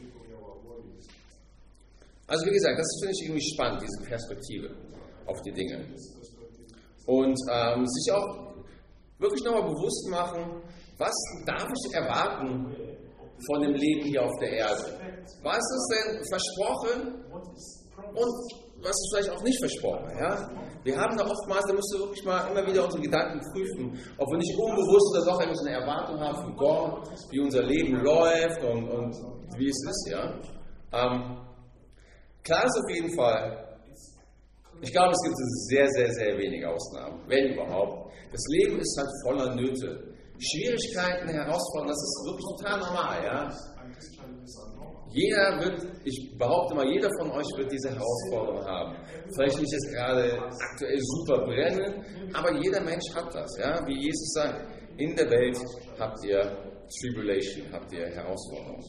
Also wie gesagt, das finde ich irgendwie spannend, diese Perspektive auf die Dinge. Und ähm, sich auch wirklich nochmal bewusst machen, was darf ich erwarten von dem Leben hier auf der Erde? Was ist denn versprochen und was ist vielleicht auch nicht versprochen? Ja? Wir haben da oftmals, da musst du wirklich mal immer wieder unsere Gedanken prüfen, ob wir nicht unbewusst oder doch eine Erwartung haben von Gott, wie unser Leben läuft und, und wie es ist. Ja? Ähm, klar ist auf jeden Fall, ich glaube, es gibt sehr, sehr, sehr wenige Ausnahmen, wenn überhaupt. Das Leben ist halt voller Nöte. Schwierigkeiten, Herausforderungen, das ist wirklich total normal, ja. Jeder wird, ich behaupte mal, jeder von euch wird diese Herausforderung haben. Vielleicht nicht jetzt gerade aktuell super brennen, aber jeder Mensch hat das. Ja? Wie Jesus sagt, in der Welt habt ihr Tribulation, habt ihr Herausforderungen.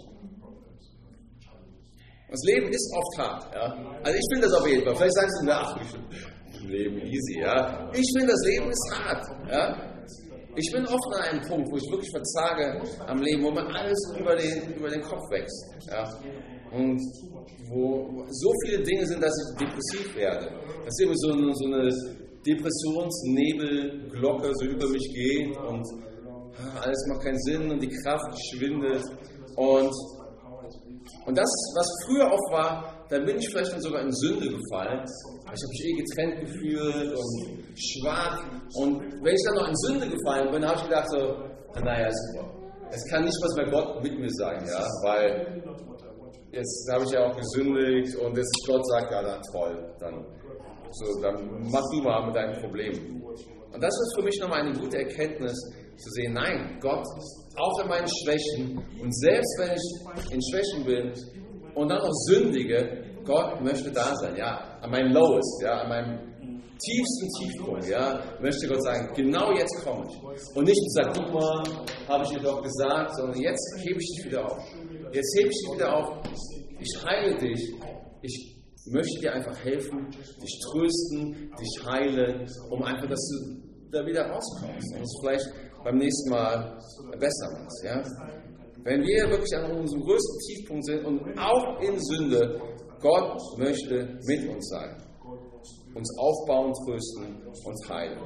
Das Leben ist oft hart. Ja? Also ich finde das auf jeden Fall. Vielleicht sagst du, na, ach, ich Leben easy. Ja? Ich finde, das Leben ist hart. Ja? Ich bin oft an einem Punkt, wo ich wirklich verzage am Leben, wo mir alles über den, über den Kopf wächst. Ja? Und wo so viele Dinge sind, dass ich depressiv werde. Dass irgendwie so eine, so eine Depressionsnebelglocke so über mich geht und alles macht keinen Sinn und die Kraft schwindet. Und, und das, was früher oft war, dann bin ich vielleicht dann sogar in Sünde gefallen. Ich habe mich eh getrennt gefühlt und schwach. Und wenn ich dann noch in Sünde gefallen bin, habe ich gedacht so, naja, super. Es kann nicht was bei Gott mit mir sein, ja, weil jetzt habe ich ja auch gesündigt und jetzt Gott sagt, ja, dann toll, dann, so, dann mach du mal mit deinem Problem. Und das ist für mich nochmal eine gute Erkenntnis, zu sehen, nein, Gott, auch in meinen Schwächen und selbst wenn ich in Schwächen bin und dann noch sündige, Gott möchte da sein, ja, an meinem Lowest, ja, an meinem tiefsten Tiefpunkt, ja, möchte Gott sagen, genau jetzt komme ich. Und nicht sagen, guck mal, habe ich dir doch gesagt, sondern jetzt hebe ich dich wieder auf. Jetzt hebe ich dich wieder auf, ich heile dich, ich möchte dir einfach helfen, dich trösten, dich heilen, um einfach, dass du da wieder rauskommst und es vielleicht beim nächsten Mal besser machst, ja. Wenn wir wirklich an unserem größten Tiefpunkt sind und auch in Sünde, Gott möchte mit uns sein, uns aufbauen, trösten und heilen.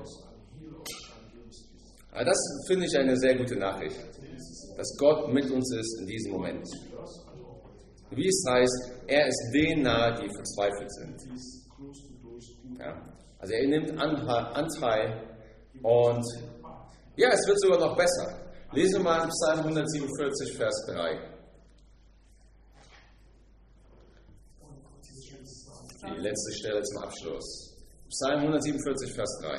Aber das finde ich eine sehr gute Nachricht, dass Gott mit uns ist in diesem Moment. Wie es heißt, er ist denen nahe, die verzweifelt sind. Ja, also er nimmt Anteil und ja, es wird sogar noch besser. Lesen wir mal Psalm hundertsiebenundvierzig, Vers drei. Die letzte Stelle zum Abschluss. Psalm hundertsiebenundvierzig, Vers drei.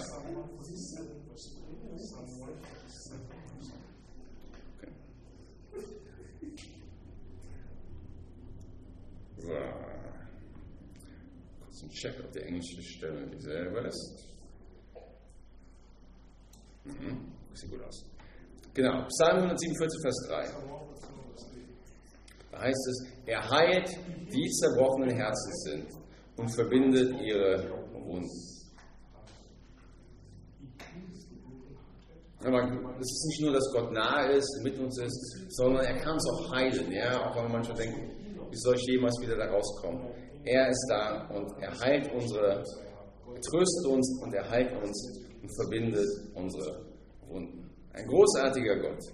Okay. So. Kurz ein Check, ob die englische Stelle dieselbe ist. Mhm. Sieht gut aus. Genau, Psalm hundertsiebenundvierzig, Vers drei. Da heißt es, er heilt die zerbrochenen Herzen sind und verbindet ihre Wunden. Aber es ist nicht nur, dass Gott nahe ist, mit uns ist, sondern er kann uns auch heilen. Ja? Auch wenn manche denken, wie soll ich jemals wieder da rauskommen? Er ist da und er heilt unsere, er tröstet uns und er heilt uns und verbindet unsere Wunden. Ein großartiger Gott.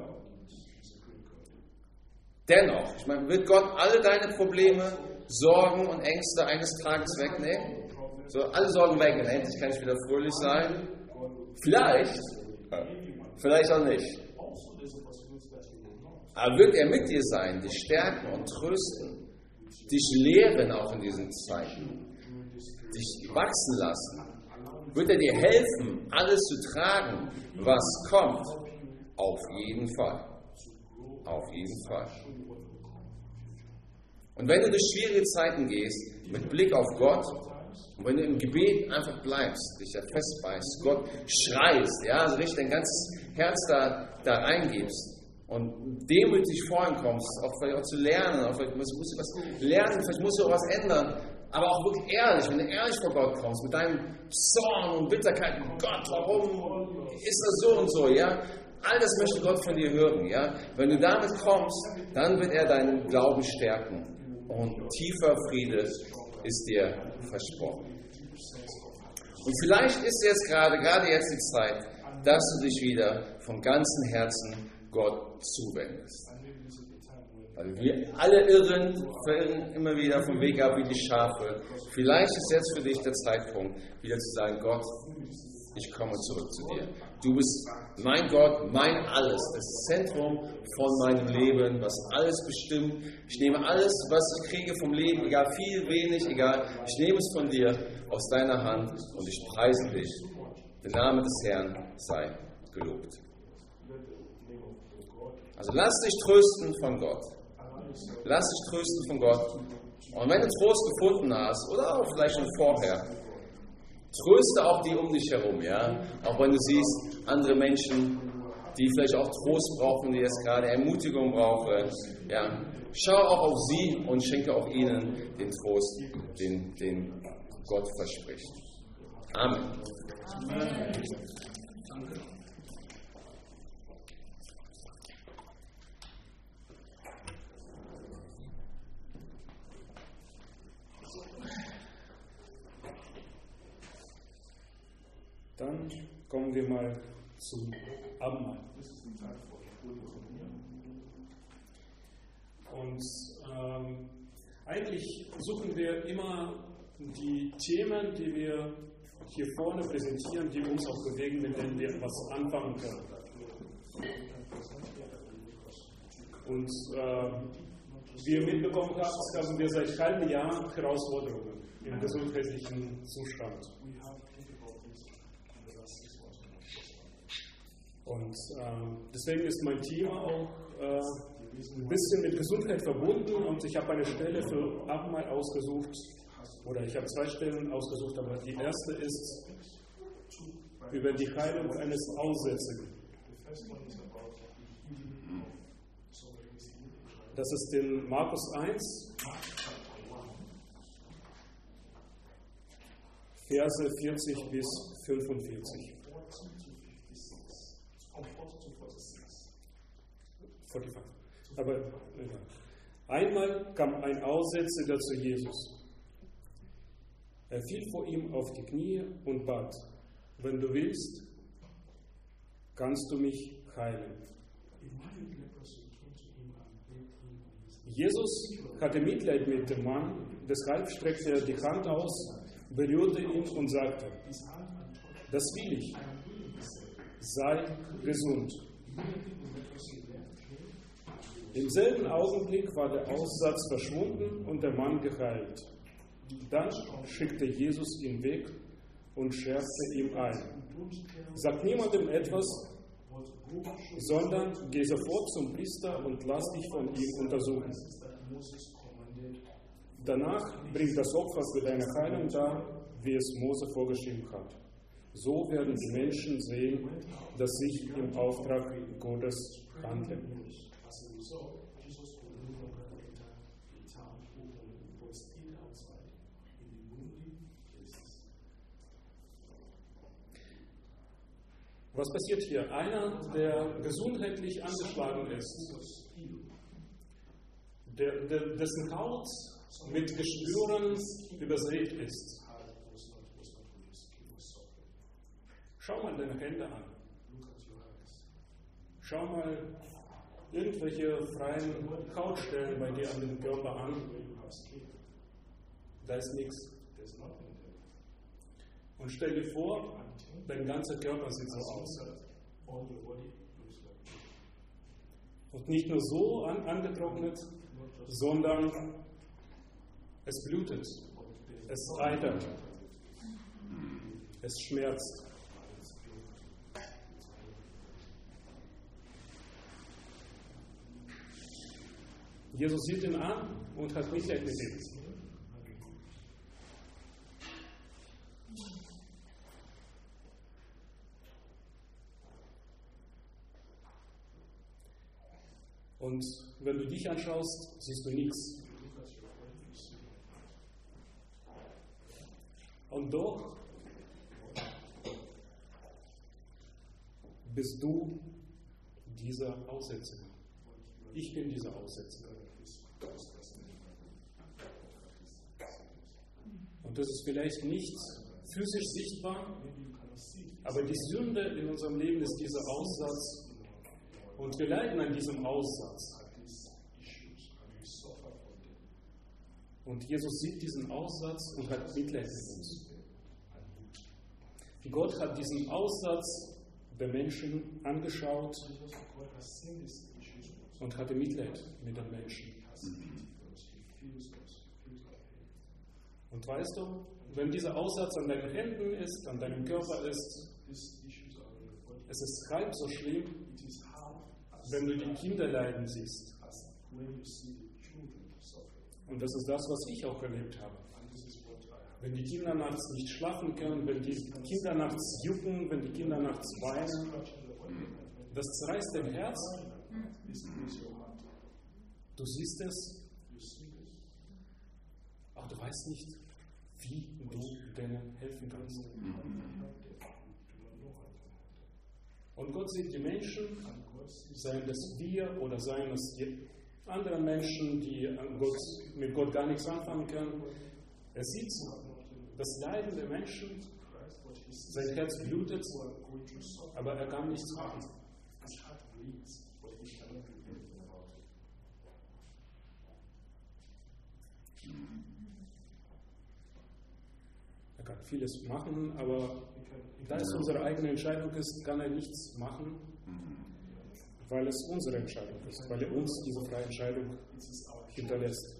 Dennoch, ich meine, wird Gott alle deine Probleme, Sorgen und Ängste eines Tages wegnehmen? So, alle Sorgen weg und endlich kann ich wieder fröhlich sein? Vielleicht, vielleicht auch nicht. Aber wird er mit dir sein, dich stärken und trösten, dich lehren auch in diesen Zeiten, dich wachsen lassen? Wird er dir helfen, alles zu tragen, was kommt? Auf jeden Fall. Auf jeden Fall. Und wenn du durch schwierige Zeiten gehst, mit Blick auf Gott, und wenn du im Gebet einfach bleibst, dich da festbeißt, Gott schreist, ja, also richtig dein ganzes Herz da, da reingibst und demütig vor ihm kommst, auch vielleicht auch zu lernen, auch vielleicht musst du was lernen, vielleicht musst du auch was ändern, aber auch wirklich ehrlich, wenn du ehrlich vor Gott kommst, mit deinem Zorn und Bitterkeit, Gott, warum ist das so und so, ja? All das möchte Gott von dir hören, ja? Wenn du damit kommst, dann wird er deinen Glauben stärken und tiefer Friede ist dir versprochen. Und vielleicht ist jetzt gerade, gerade jetzt die Zeit, dass du dich wieder vom ganzen Herzen Gott zuwendest. Weil wir alle irren, verirren immer wieder vom Weg ab wie die Schafe. Vielleicht ist jetzt für dich der Zeitpunkt, wieder zu sagen, Gott, ich komme zurück zu dir. Du bist mein Gott, mein Alles, das Zentrum von meinem Leben, was alles bestimmt. Ich nehme alles, was ich kriege vom Leben, egal viel, wenig, egal. Ich nehme es von dir aus deiner Hand und ich preise dich. Der Name des Herrn sei gelobt. Also lass dich trösten von Gott. Lass dich trösten von Gott. Und wenn du Trost gefunden hast, oder auch vielleicht schon vorher, tröste auch die um dich herum, ja. Auch wenn du siehst, andere Menschen, die vielleicht auch Trost brauchen, die jetzt gerade Ermutigung brauchen, ja. Schau auch auf sie und schenke auch ihnen den Trost, den, den Gott verspricht. Amen. Amen. Dann kommen wir mal zum Abendmahl. Und ähm, eigentlich suchen wir immer die Themen, die wir hier vorne präsentieren, die uns auch bewegen, mit denen wir was anfangen können. Und äh, wie ihr mitbekommen habt, haben wir seit halbem Jahr Herausforderungen im gesundheitlichen Zustand. Und äh, deswegen ist mein Thema auch äh, ein bisschen mit Gesundheit verbunden und ich habe eine Stelle für Abendmahl ausgesucht, oder ich habe zwei Stellen ausgesucht, aber die erste ist über die Heilung eines Aussätzigen. Das ist in Markus eins, Verse vierzig bis fünfundvierzig. Aber ja. Einmal kam ein Aussätziger zu Jesus. Er fiel vor ihm auf die Knie und bat: Wenn du willst, kannst du mich heilen. Jesus hatte Mitleid mit dem Mann, deshalb streckte er die Hand aus, berührte ihn und sagte: Das will ich, sei gesund. Im selben Augenblick war der Aussatz verschwunden und der Mann geheilt. Dann schickte Jesus ihn weg und schärfte ihm ein: Sag niemandem etwas, sondern geh sofort zum Priester und lass dich von ihm untersuchen. Danach bring das Opfer für deine Heilung dar, wie es Mose vorgeschrieben hat. So werden die Menschen sehen, dass ich im Auftrag Gottes handle. Was passiert hier? Einer, der gesundheitlich angeschlagen ist, der, der, dessen Haut mit Geschwüren übersät ist. Schau mal deine Hände an. Schau mal irgendwelche freien Hautstellen bei dir an dem Körper an. Da ist nichts. Und stell dir vor, dein ganzer Körper sieht so aus. Und nicht nur so an, angetrocknet, sondern es blutet, es eitert, es schmerzt. Jesus sieht ihn an und hat Mitleid mit ihm. Und wenn du dich anschaust, siehst du nichts. Und doch bist du dieser Aussätzige. Ich bin dieser Aussätzige. Und das ist vielleicht nicht physisch sichtbar, aber die Sünde in unserem Leben ist dieser Aussatz. Und wir leiden an diesem Aussatz. Und Jesus sieht diesen Aussatz und hat Mitleid mit uns. Gott hat diesen Aussatz der Menschen angeschaut und hatte Mitleid mit den Menschen. Und weißt du, wenn dieser Aussatz an deinen Händen ist, an deinem Körper ist, es ist halb so schlimm, wenn du die Kinder leiden siehst. Und das ist das, was ich auch erlebt habe. Wenn die Kinder nachts nicht schlafen können, wenn die Kinder nachts jucken, wenn die Kinder nachts weinen, das zerreißt dein Herz. Du siehst es, aber du weißt nicht, wie du denen helfen kannst. Und Gott sieht die Menschen, seien es wir oder seien es die anderen Menschen, die Gott, mit Gott gar nichts anfangen können. Er sieht das Leiden der Menschen, sein Herz blutet, aber er kann nichts machen. Er kann vieles machen, aber da es unsere eigene Entscheidung ist, kann er nichts machen, weil es unsere Entscheidung ist, weil er uns diese freie Entscheidung hinterlässt.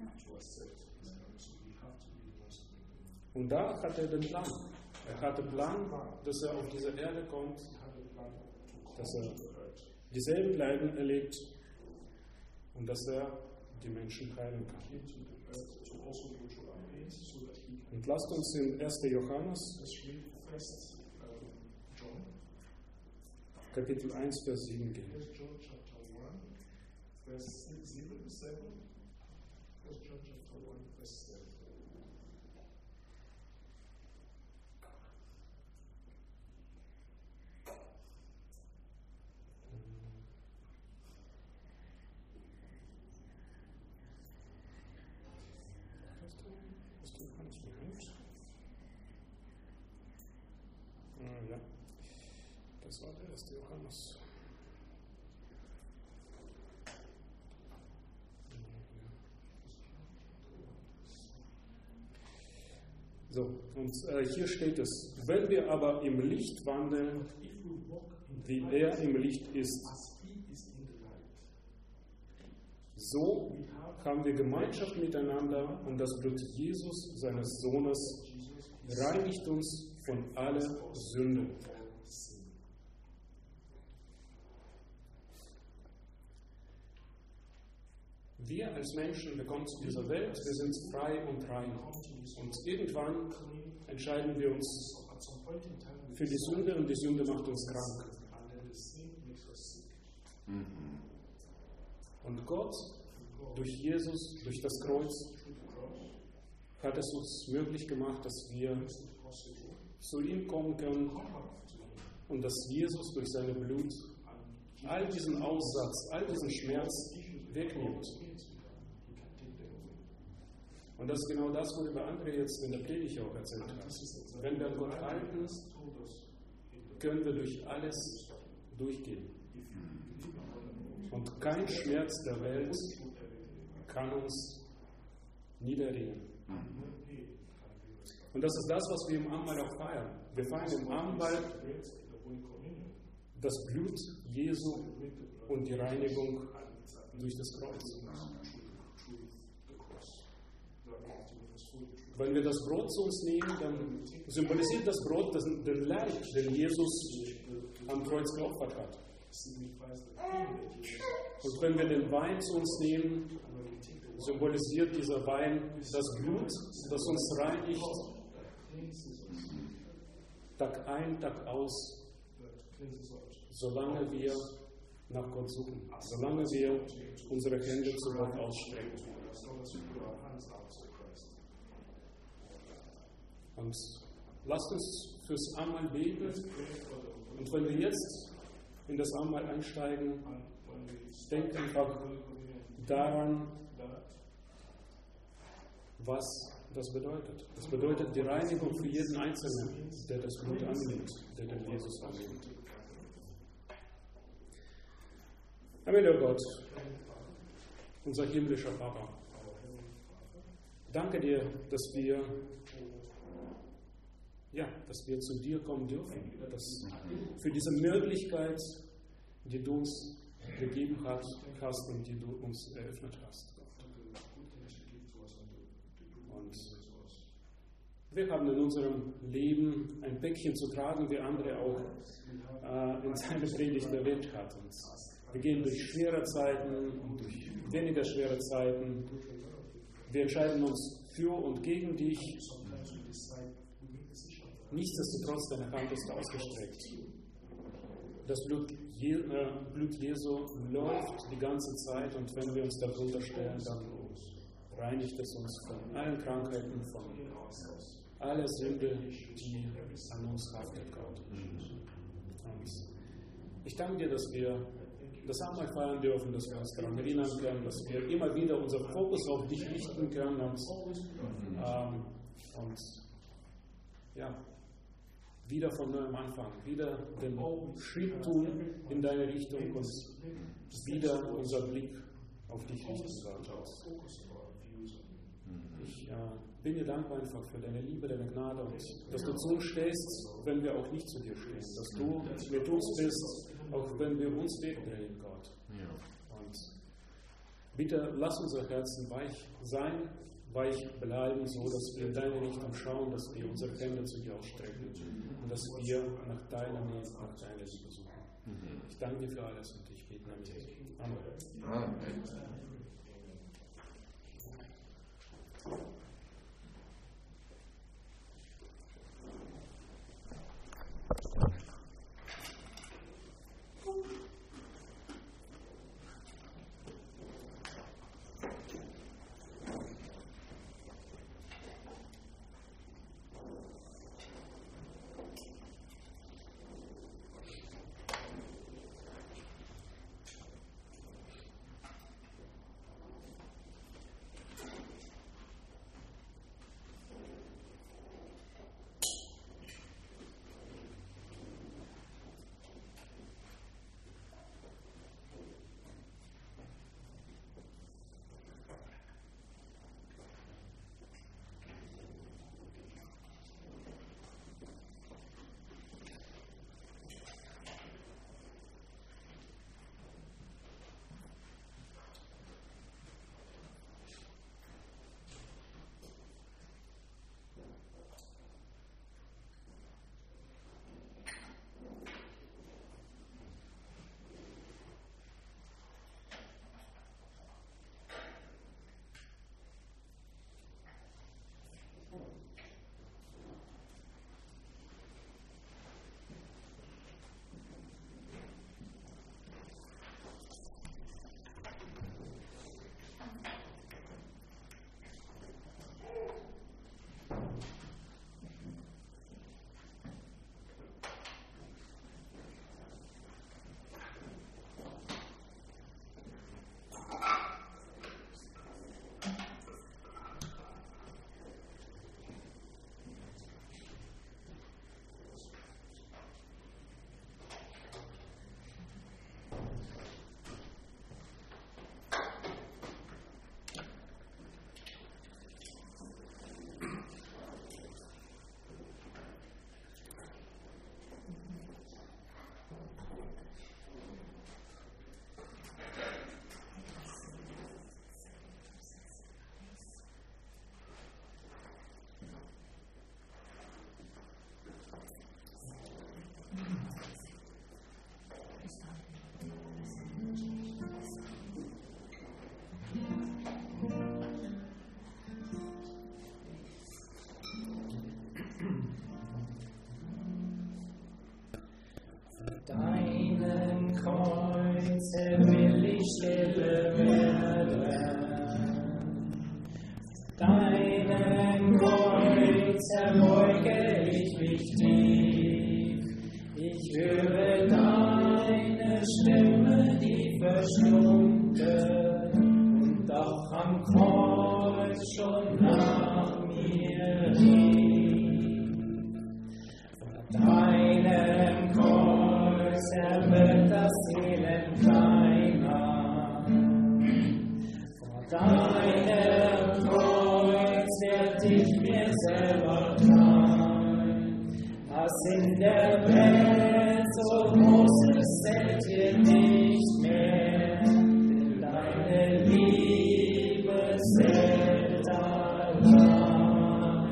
Und da hat er den Plan. Er hatte den Plan, dass er auf diese Erde kommt, dass er dieselben Leiden erlebt und dass er die Menschen heilen kann. Und lasst uns in erster Johannes, Kapitel eins, Vers sieben gehen. Ja, das war der erste Johannes. So, und äh, hier steht es: Wenn wir aber im Licht wandeln, wie er im Licht ist, so haben wir Gemeinschaft miteinander und das Blut Jesus, seines Sohnes, reinigt uns von aller Sünde. Wir als Menschen, wir kommen zu dieser Welt, wir sind frei und rein. Und irgendwann entscheiden wir uns für die Sünde und die Sünde macht uns krank. Und Gott, durch Jesus, durch das Kreuz, hat es uns möglich gemacht, dass wir zu ihm kommen können und dass Jesus durch sein Blut all diesen Aussatz, all diesen Schmerz wegnimmt. Und das ist genau das, worüber André jetzt in der Predigt auch erzählt hat. Wenn wir an Gott halten, können wir durch alles durchgehen. Und kein Schmerz der Welt kann uns niederringen. Und das ist das, was wir im Abendmahl auch feiern. Wir feiern im Abendmahl das Blut Jesu und die Reinigung durch das Kreuz. Wenn wir das Brot zu uns nehmen, dann symbolisiert das Brot den Leib, den Jesus am Kreuz geopfert hat. Und wenn wir den Wein zu uns nehmen, symbolisiert dieser Wein das Blut, das uns reinigt, Tag ein, Tag aus, solange wir nach Gott suchen, solange wir unsere Hände zu Gott ausstrecken. Und lasst uns fürs Abendmahl beten. Und wenn wir jetzt in das Abendmahl einsteigen, denkt einfach daran, was das bedeutet. Das bedeutet die Reinigung für jeden Einzelnen, der das Blut annimmt, der den Jesus annimmt. Herr Gott, unser himmlischer Papa, danke dir, dass wir, ja, dass wir zu dir kommen dürfen, dass für diese Möglichkeit, die du uns gegeben hast und die du uns eröffnet hast. Und wir haben in unserem Leben ein Päckchen zu tragen, wie andere auch äh, in seiner Predigt erwähnt hat. Und wir gehen durch schwere Zeiten und durch weniger schwere Zeiten. Wir entscheiden uns für und gegen dich. Nichtsdestotrotz, deine Hand ist ausgestreckt. Das Blut, Je äh, Blut Jesu läuft die ganze Zeit und wenn wir uns darunter stellen, dann reinigt es uns von allen Krankheiten, von aller Sünde, die an uns haftet, Gott. Und ich danke dir, dass wir das Abendmahl feiern dürfen, dass wir uns daran erinnern können, dass wir immer wieder unseren Fokus auf dich richten können und, ähm, und ja, wieder von neuem anfangen, wieder den Schritt tun in deine Richtung und wieder unser Blick auf dich richten, Gott. Ich äh, bin dir dankbar einfach für deine Liebe, deine Gnade und dass du zu uns stehst, wenn wir auch nicht zu dir stehen, dass du mit uns bist, auch wenn wir uns wegdrehen, Gott. Und bitte lass unsere Herzen weich sein, weich bleiben, so dass wir in deine Richtung schauen, dass wir unsere Hände zu dir ausstrecken und dass wir nach deiner Nähe, nach deiner Liebe suchen. Ich danke dir für alles und ich bete an Jesus. Amen. Amen. Deinen Kreuze will ich stille werden. Deinen Kreuze beuge ich mich tief. Ich höre deine Stimme, die verstummt, und doch am Kreuz schon nach mir rief. Vor deinem Kreuz wird das Elend kleiner. Vor deinem Kreuz werd ich mir selber klein. Was in der Welt so groß ist, zählt hier nicht mehr. Denn deine Liebe zählt allein.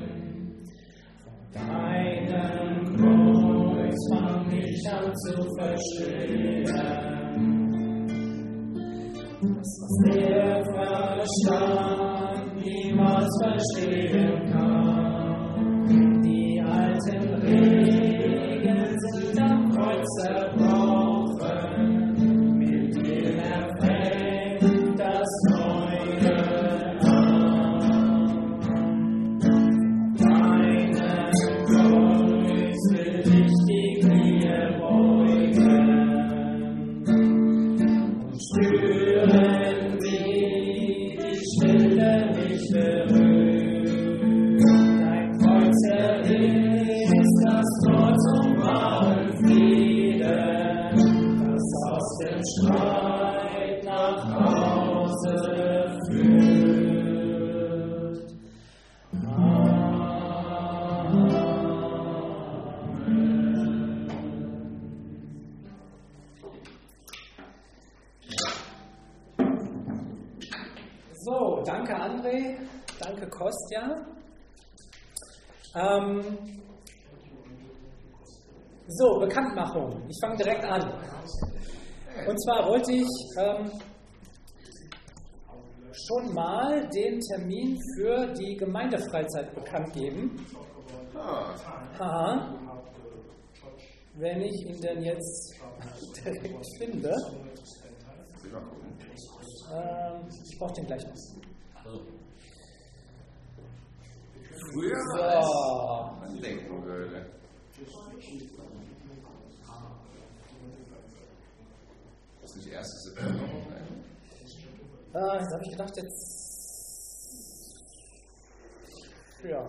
Vor deinem Kreuz fang ich an zu verstehen, was der Verstand niemals verstehen kann. Die alten Regeln sind am Kreuz zerbrochen, mit dem erfängt das Neue an. Deinem Kreuz will ich die Knie beugen und spüren, wie die Stille mich berührt. Dein Kreuz ist das Tor zum wahren Frieden, das aus dem Streit nach Hause führt. So, danke André, danke Kostja. Ähm, so, Bekanntmachung. Ich fange direkt an. Und zwar wollte ich ähm, schon mal den Termin für die Gemeindefreizeit bekannt geben. Haha. Wenn ich ihn denn jetzt direkt finde. Ähm, ich brauche den gleich noch. Früher So. als man denken würde. Das ist nicht erstes September. Äh, jetzt habe ich gedacht, jetzt. Ja.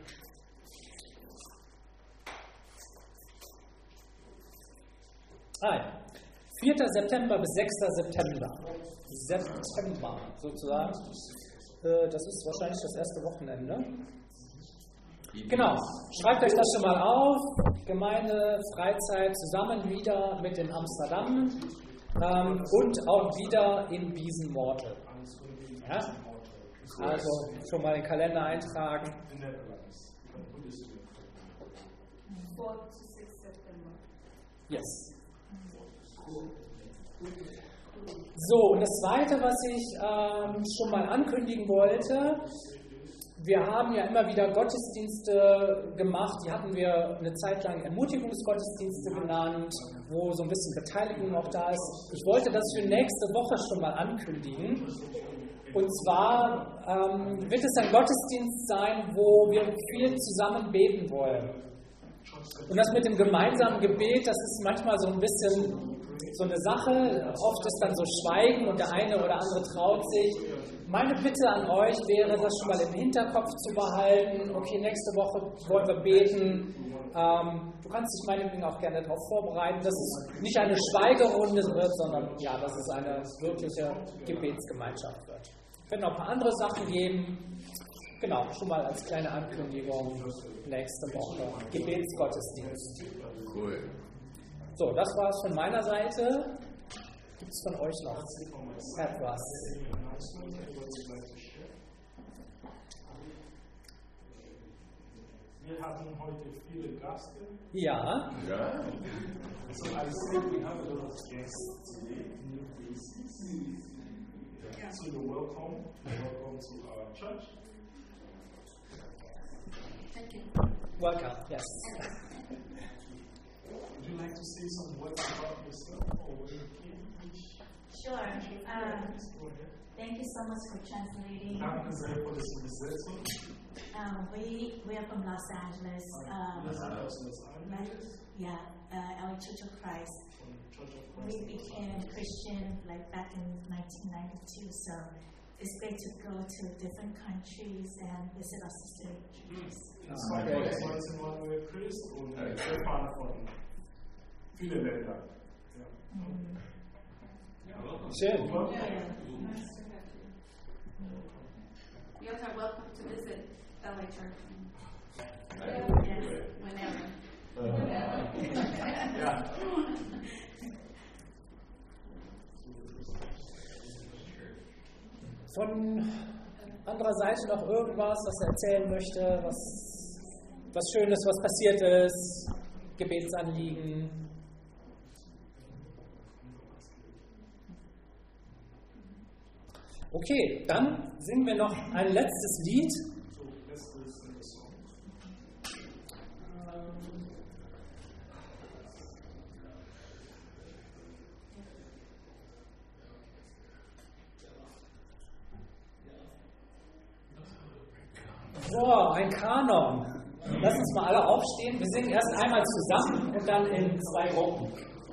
Ah, ja. vierter September bis sechster September. September sozusagen. Äh, das ist wahrscheinlich das erste Wochenende. Genau, schreibt euch das schon mal auf. Gemeinde, Freizeit zusammen wieder mit in Amsterdam ähm, und auch wieder in Biesenmortel. Ja? Also schon mal den Kalender eintragen. Yes. So, und das Zweite, was ich ähm, schon mal ankündigen wollte, wir haben ja immer wieder Gottesdienste gemacht, die hatten wir eine Zeit lang Ermutigungsgottesdienste genannt, wo so ein bisschen Beteiligung auch da ist. Ich wollte das für nächste Woche schon mal ankündigen. Und zwar ähm, wird es ein Gottesdienst sein, wo wir viel zusammen beten wollen. Und das mit dem gemeinsamen Gebet, das ist manchmal so ein bisschen so eine Sache. Oft ist dann so Schweigen und der eine oder andere traut sich. Meine Bitte an euch wäre, das schon mal im Hinterkopf zu behalten. Okay, nächste Woche wollen wir beten. Ähm, du kannst dich meinetwegen auch gerne darauf vorbereiten, dass es nicht eine Schweigerunde wird, sondern ja, dass es eine wirkliche Gebetsgemeinschaft wird. Es werden noch ein paar andere Sachen geben. Genau, schon mal als kleine Ankündigung nächste Woche. Gebetsgottesdienst. Cool. So, das war es von meiner Seite. Gibt es von euch noch etwas? Wir haben heute viele Gäste. Ja. Ja. So I think we have a lot of guests today, new faces. So you're welcome. Welcome to our church. Thank you. Welcome. Yes. Would you like to say some words about yourself or where you came? Sure. Um, Go ahead. thank you so much for translating. Danke sehr für das Übersetzung. Um, we we are from Los Angeles. Um, Wir sind aus Los like, Angeles yeah, uh, our Church of Christ. von Church of We Christ. became Christian like back in nineteen ninety-two. So it's great to go to different countries and visit our sister churches. zweitausendneunzehn Christ und wir fahren von vielen Ländern. Ja. Schön. Yeah. You guys are welcome to visit L A Church Yes. whenever. Ja. Von anderer Seite noch irgendwas, was er erzählen möchte, was, was Schönes, was passiert ist, Gebetsanliegen. Okay, dann singen wir noch ein letztes Lied. So, ein Kanon. Lass uns mal alle aufstehen. Wir singen erst einmal zusammen und dann in zwei Gruppen.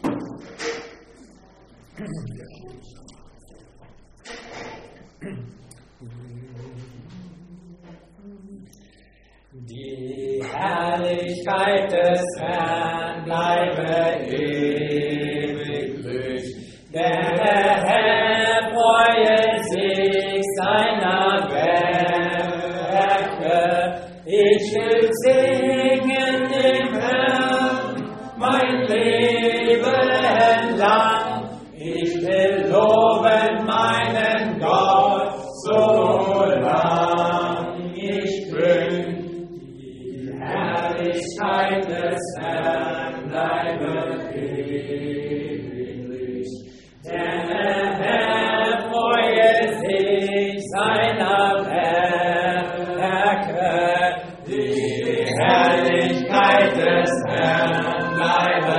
Die Herrlichkeit des Herrn bleibe ewiglich, denn der Herr freue sich seiner Werke. Ich will singen dem Herrn mein Leben lang, ich will loben meinen Gott so lang ich bin. Die Herrlichkeit des Herrn bleibe ewiglich, denn der Herr freue sich seiner Werke. Die Herrlichkeit des Herrn bleibe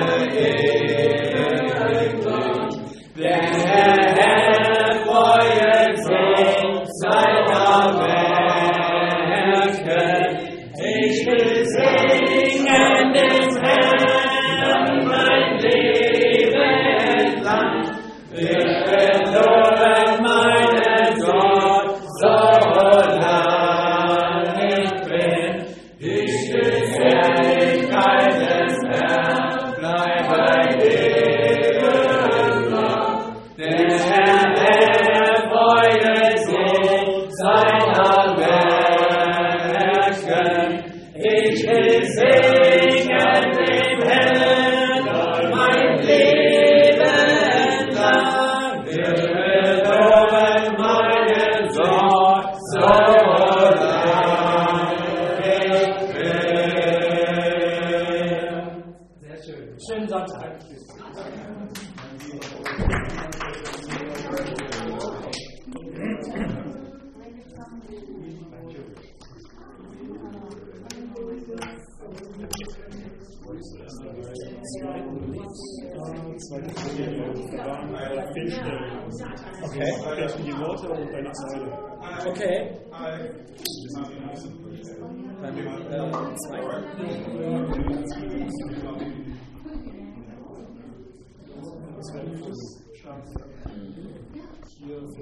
ewiglich, denn der Herr freue sich seiner Werke. Ich will singen dem Herrn mein Leben lang. Ich will loben meinen Gott so lang ich bin. Ich will Herrlichkeit des Herrn bleibe ewig, denn der Herr freue sich seiner Werke. Ich will singen dem Herrn mein Leben lang. Ich will loben meinen Gott so lang ich bin. Sehr schön. Schönen Sonntag. Zweite Folie, da waren Fehlstellen. Okay. Fehlten die Worte und eine Zeile. Okay. Dann äh, zwei.